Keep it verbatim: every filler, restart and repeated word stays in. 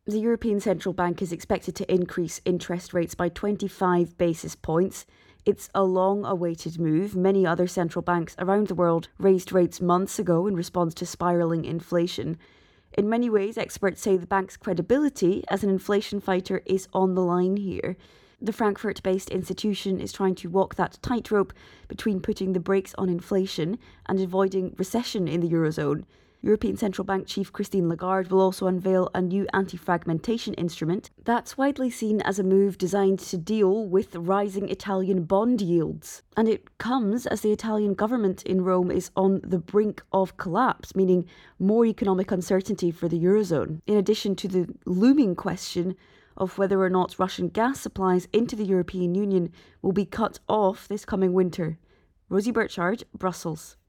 The European Central Bank is expected to increase interest rates by twenty-five basis points. It's a long-awaited move. Many other central banks around the world raised rates months ago in response to spiralling inflation. In many ways, experts say the bank's credibility as an inflation fighter is on the line here. The Frankfurt-based institution is trying to walk that tightrope between putting the brakes on inflation and avoiding recession in the Eurozone. European Central Bank Chief Christine Lagarde will also unveil a new anti-fragmentation instrument that's widely seen as a move designed to deal with rising Italian bond yields. And it comes as the Italian government in Rome is on the brink of collapse, meaning more economic uncertainty for the Eurozone, in addition to the looming question of whether or not Russian gas supplies into the European Union will be cut off this coming winter. Rosie Burchard, Brussels.